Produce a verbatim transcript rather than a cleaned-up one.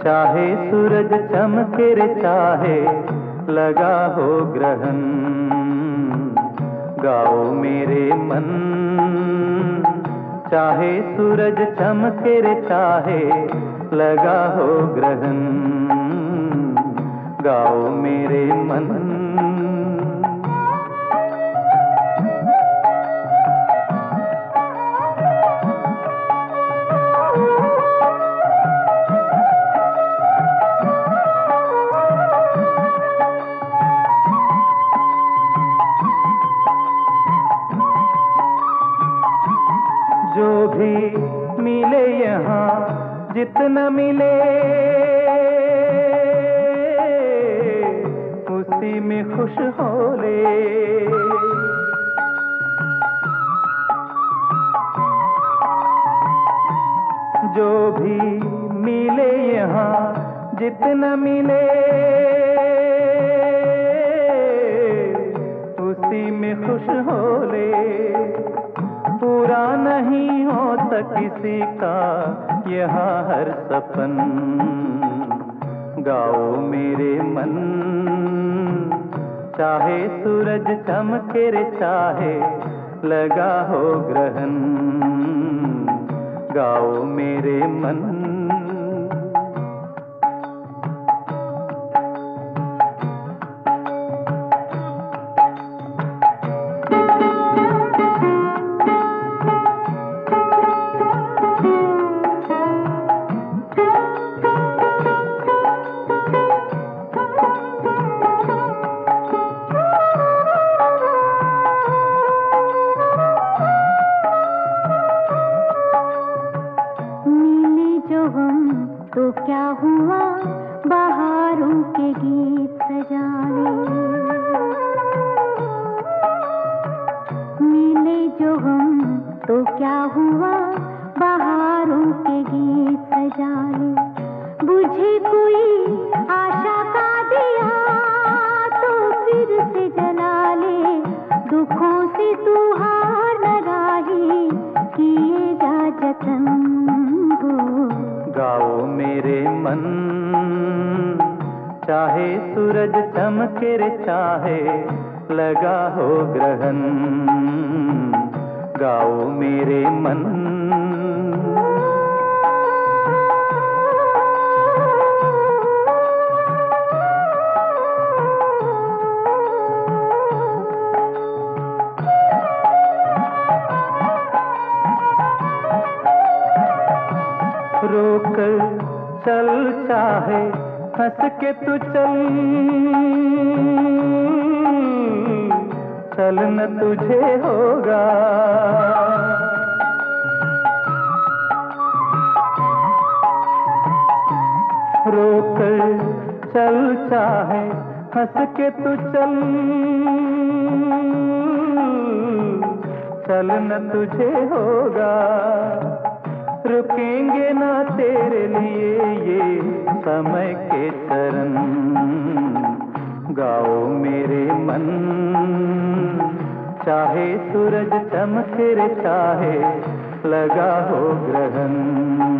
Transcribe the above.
चाहे सूरज चमके रे चाहे लगा हो ग्रहण, गाओ मेरे मन। चाहे सूरज चमके रे चाहे लगा हो ग्रहण, गाओ मेरे मन। जो भी मिले यहाँ जितना मिले उसी में खुश हो ले। जो भी मिले यहाँ जितना मिले उसी में खुश हो ले। पूरा नहीं होता किसी का यहाँ हर सपन, गाओ मेरे मन। चाहे सूरज चमके रे चाहे लगा हो ग्रहण, गाओ मेरे मन। तो क्या हुआ बहारों के गीत सजाने, मिले जो हम तो क्या हुआ बहारों के गीत सजाने। बुझे कोई आशा का दिया तो फिर से जला ले, दुखों से तू हार न राही किए जा जतन हो, गाओ मेरे मन। चाहे सूरज चमके रे चाहे लगा हो ग्रहण, गाओ मेरे मन। रोकर चल चाहे हंस के तू चल, चलना तुझे होगा। रोकर चल चाहे हंस के तू चल, चलना तुझे होगा। रुकेंगे ना तेरे लिए ये समय के चरण, गाओ मेरे मन। चाहे सूरज चमके रे चाहे लगा हो ग्रहण,